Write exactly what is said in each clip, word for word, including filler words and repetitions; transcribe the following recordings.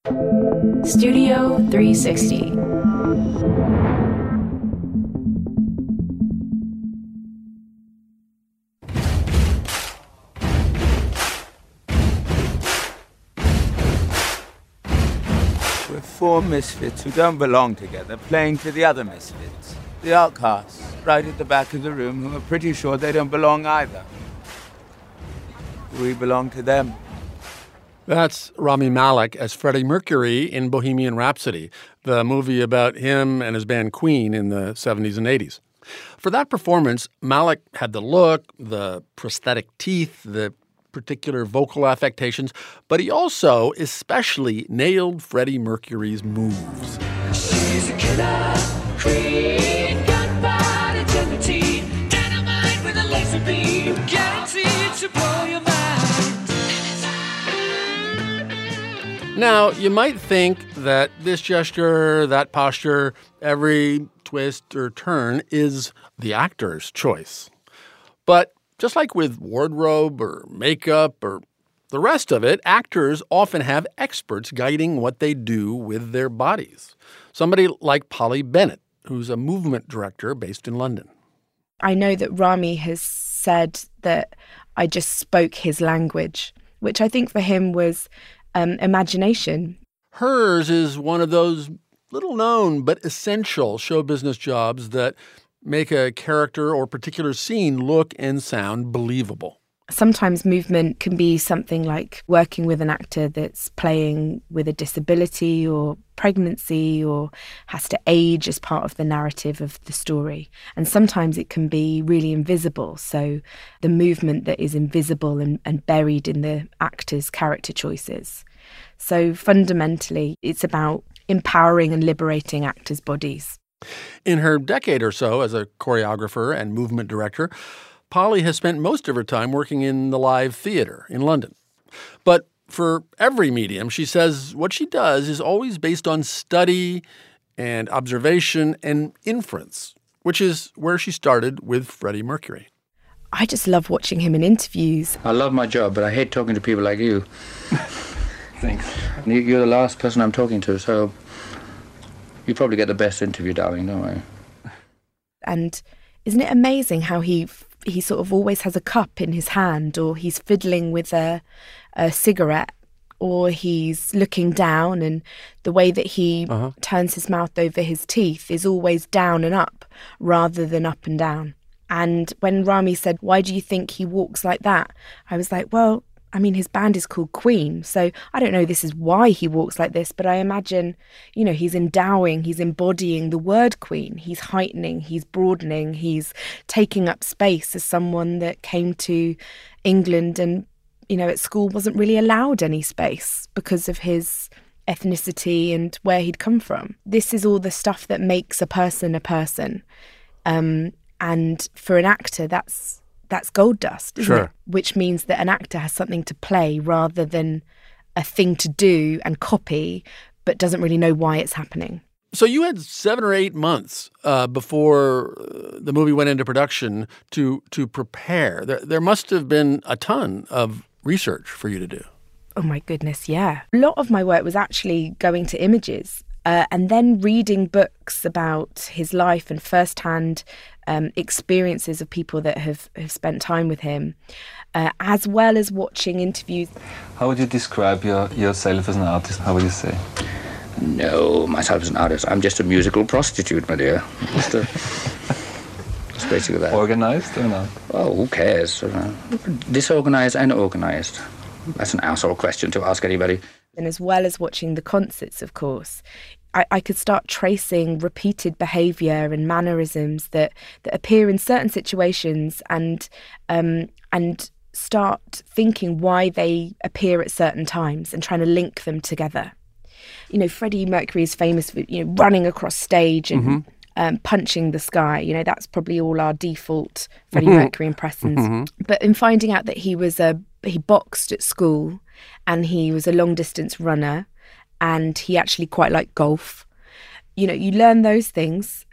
Studio three sixty. We're four misfits who don't belong together, playing to the other misfits. The outcasts, right at the back of the room, who are pretty sure they don't belong either. We belong to them. That's Rami Malek as Freddie Mercury in Bohemian Rhapsody, the movie about him and his band Queen in the seventies and eighties. For that performance, Malek had the look, the prosthetic teeth, the particular vocal affectations, but he also especially nailed Freddie Mercury's moves. She's a killer queen, gunpowder dignity, dynamite with a laser beam, guaranteed to blow your mind. Now, you might think that this gesture, that posture, every twist or turn is the actor's choice. But just like with wardrobe or makeup or the rest of it, actors often have experts guiding what they do with their bodies. Somebody like Polly Bennett, who's a movement director based in London. I know that Rami has said that I just spoke his language, which I think for him was um, imagination. Hers is one of those little-known but essential show business jobs that make a character or particular scene look and sound believable. Sometimes movement can be something like working with an actor that's playing with a disability or pregnancy or has to age as part of the narrative of the story. And sometimes it can be really invisible. So the movement that is invisible and, and buried in the actor's character choices. So fundamentally, it's about empowering and liberating actors' bodies. In her decade or so as a choreographer and movement director, Polly has spent most of her time working in the live theater in London. But for every medium, she says what she does is always based on study and observation and inference, which is where she started with Freddie Mercury. I just love watching him in interviews. I love my job, but I hate talking to people like you. Thanks. You're the last person I'm talking to, so you probably get the best interview, darling, don't worry. And isn't it amazing how he he sort of always has a cup in his hand, or he's fiddling with a, a cigarette, or he's looking down, and the way that he uh-huh. turns his mouth over his teeth is always down and up rather than up and down. And when Rami said, "Why do you think he walks like that?" I was like, well, I mean, his band is called Queen, so I don't know this is why he walks like this, but I imagine, you know, he's endowing, he's embodying the word queen. He's heightening, he's broadening, he's taking up space as someone that came to England and, you know, at school wasn't really allowed any space because of his ethnicity and where he'd come from. This is all the stuff that makes a person a person. Um, and for an actor, that's That's gold dust, isn't sure. it? Which means that an actor has something to play rather than a thing to do and copy, but doesn't really know why it's happening. So you had seven or eight months uh, before the movie went into production to to prepare. There, there must have been a ton of research for you to do. Oh, my goodness, yeah. A lot of my work was actually going to images uh, and then reading books about his life and firsthand Um, experiences of people that have, have spent time with him, uh, as well as watching interviews. How would you describe your, yourself as an artist? How would you say? No, myself as an artist, I'm just a musical prostitute, my dear. Just a, that's basically that. Organized or not? Oh, who cares? Uh, disorganized and organized. That's an asshole question to ask anybody. And as well as watching the concerts, of course, I, I could start tracing repeated behaviour and mannerisms that, that appear in certain situations and um, and start thinking why they appear at certain times and trying to link them together. You know, Freddie Mercury is famous for, you know, running across stage and mm-hmm. um, punching the sky. You know, that's probably all our default Freddie mm-hmm. Mercury impressions. Mm-hmm. But in finding out that he was a he boxed at school and he was a long distance runner and he actually quite liked golf. You know, you learn those things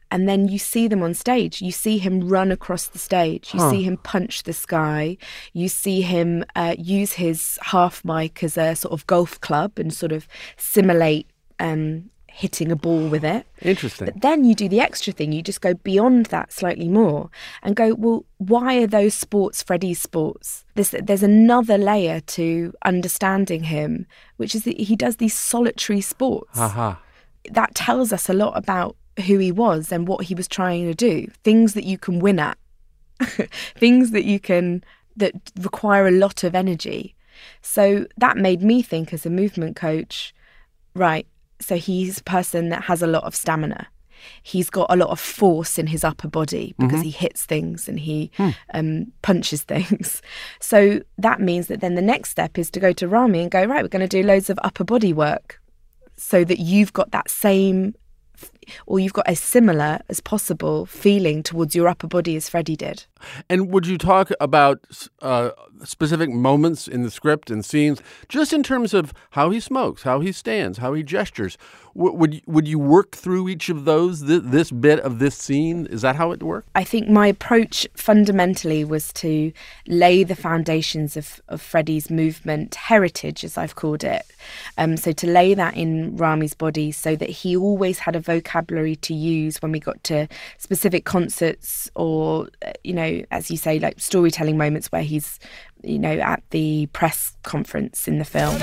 And then you see them on stage. You see him run across the stage. You Huh. see him punch the sky. You see him uh, use his half mic as a sort of golf club and sort of simulate um, hitting a ball with it. Interesting. But then you do the extra thing. You just go beyond that slightly more and go, well, why are those sports Freddie's sports? There's, there's another layer to understanding him, which is that he does these solitary sports. Aha. That tells us a lot about who he was and what he was trying to do. Things that you can win at. Things that you can, that require a lot of energy. So that made me think as a movement coach, right, so he's a person that has a lot of stamina. He's got a lot of force in his upper body because he hits things and he um, punches things. So that means that then the next step is to go to Rami and go, right, we're going to do loads of upper body work so that you've got that same, or you've got as similar as possible feeling towards your upper body as Freddie did. And would you talk about uh, specific moments in the script and scenes, just in terms of how he smokes, how he stands, how he gestures? W- would would you work through each of those, th- this bit of this scene? Is that how it worked? I think my approach fundamentally was to lay the foundations of, of Freddie's movement heritage, as I've called it. Um, so to lay that in Rami's body so that he always had a vocabulary to use when we got to specific concerts or, uh, you know, as you say, like storytelling moments where he's, you know, at the press conference in the film.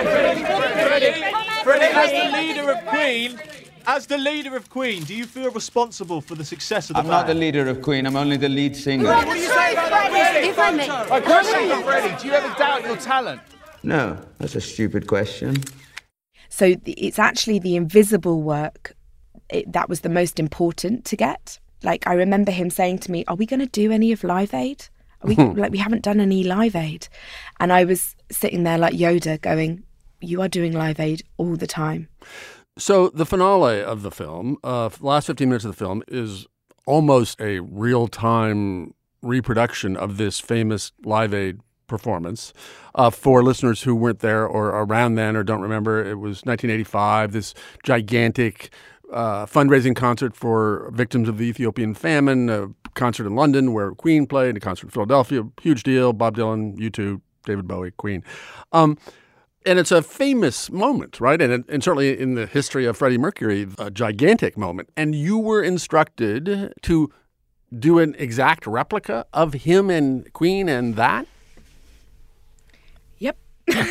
Freddie, as the leader of Queen, as the leader of Queen, do you feel responsible for the success of the I'm band? not the leader of Queen, I'm only the lead singer. What do you say about that, Freddie? If I may. My question for Freddie, do you ever doubt your talent? No, that's a stupid question. So th- it's actually the invisible work it, that was the most important to get. Like, I remember him saying to me, are we going to do any of Live Aid? Are we, like, we haven't done any Live Aid. And I was sitting there like Yoda going, you are doing Live Aid all the time. So the finale of the film, uh, last fifteen minutes of the film, is almost a real-time reproduction of this famous Live Aid performance. Uh, for listeners who weren't there or around then or don't remember, it was nineteen eighty-five, this gigantic uh, fundraising concert for victims of the Ethiopian famine, a concert in London where Queen played, a concert in Philadelphia, huge deal, Bob Dylan, U two, David Bowie, Queen. Um, and it's a famous moment, right? And, and certainly in the history of Freddie Mercury, a gigantic moment. And you were instructed to do an exact replica of him and Queen and that? Yep.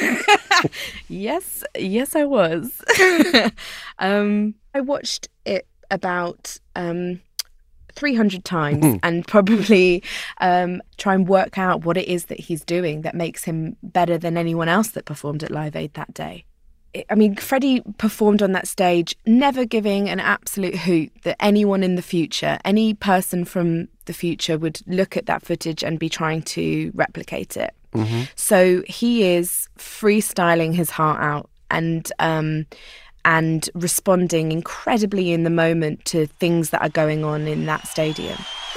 yes, yes, I was. um, I watched it about um, three hundred times and probably um, try and work out what it is that he's doing that makes him better than anyone else that performed at Live Aid that day. I mean, Freddie performed on that stage, never giving an absolute hoot that anyone in the future, any person from the future would look at that footage and be trying to replicate it. Mm-hmm. So he is freestyling his heart out and um, and responding incredibly in the moment to things that are going on in that stadium.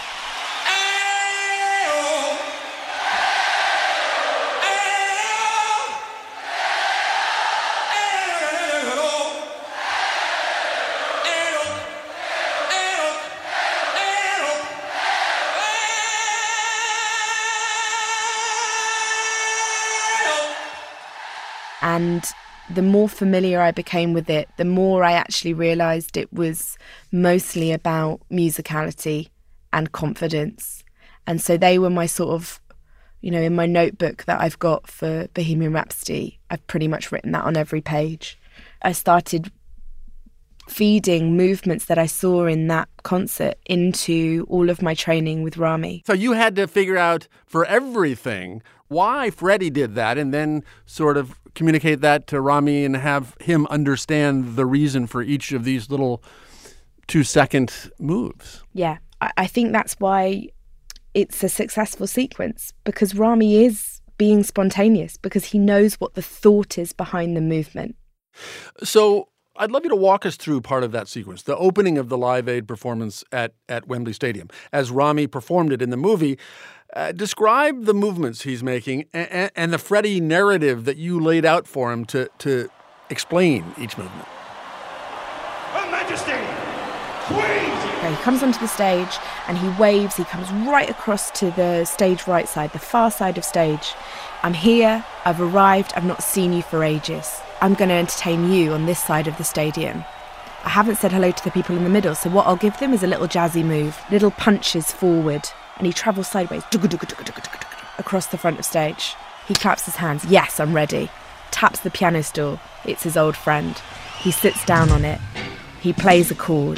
And the more familiar I became with it, the more I actually realised it was mostly about musicality and confidence. And so they were my sort of, you know, in my notebook that I've got for Bohemian Rhapsody, I've pretty much written that on every page. I started feeding movements that I saw in that concert into all of my training with Rami. So you had to figure out for everything why Freddie did that and then sort of communicate that to Rami and have him understand the reason for each of these little two-second moves. Yeah, I, I think that's why it's a successful sequence, because Rami is being spontaneous, because he knows what the thought is behind the movement. So I'd love you to walk us through part of that sequence, the opening of the Live Aid performance at, at Wembley Stadium. As Rami performed it in the movie, uh, describe the movements he's making and, and the Freddie narrative that you laid out for him to, to explain each movement. Her Majesty, Okay, he comes onto the stage and he waves. He comes right across to the stage right side, the far side of stage. I'm here. I've arrived. I've not seen you for ages. I'm going to entertain you on this side of the stadium. I haven't said hello to the people in the middle, so what I'll give them is a little jazzy move, little punches forward, and he travels sideways across the front of stage. He claps his hands. Yes, I'm ready. Taps the piano stool. It's his old friend. He sits down on it. He plays a chord.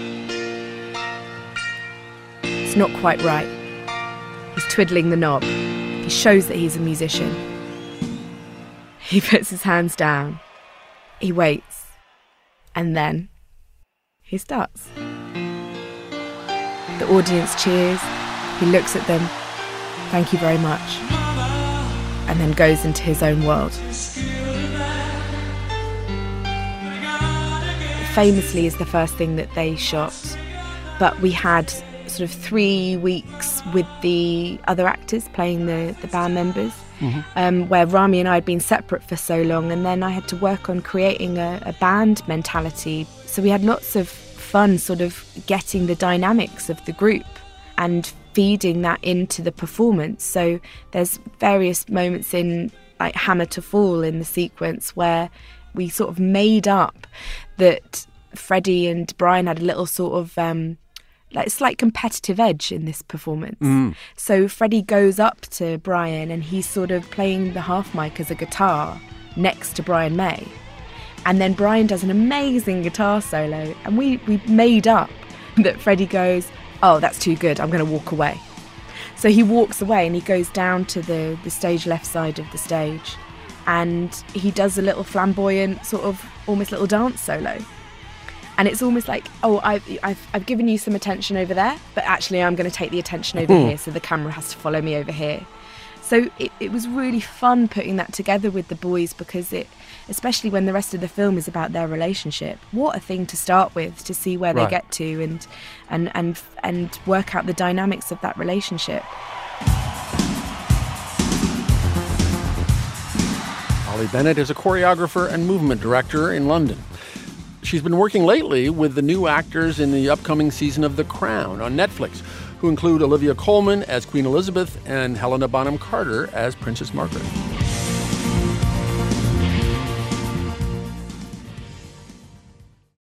It's not quite right. He's twiddling the knob. He shows that he's a musician. He puts his hands down. He waits. And then he starts. The audience cheers. He looks at them. Thank you very much. And then goes into his own world. Famously is the first thing that they shot, but we had sort of three weeks with the other actors playing the, the band members, mm-hmm. um, where Rami and I had been separate for so long, and then I had to work on creating a, a band mentality. So we had lots of fun sort of getting the dynamics of the group and feeding that into the performance. So there's various moments in like Hammer to Fall in the sequence where we sort of made up that Freddie and Brian had a little sort of um, like slight competitive edge in this performance. Mm. So Freddie goes up to Brian and he's sort of playing the half mic as a guitar next to Brian May. And then Brian does an amazing guitar solo, and we, we made up that Freddie goes, oh, that's too good, I'm going to walk away. So he walks away and he goes down to the, the stage left side of the stage, and he does a little flamboyant sort of almost little dance solo. And it's almost like, oh, I've, I've, I've given you some attention over there, but actually I'm going to take the attention over mm. here, so the camera has to follow me over here. So it, it was really fun putting that together with the boys, because it, especially when the rest of the film is about their relationship, what a thing to start with, to see where right. they get to and, and, and, and work out the dynamics of that relationship. Holly Bennett is a choreographer and movement director in London. She's been working lately with the new actors in the upcoming season of The Crown on Netflix, who include Olivia Colman as Queen Elizabeth and Helena Bonham Carter as Princess Margaret.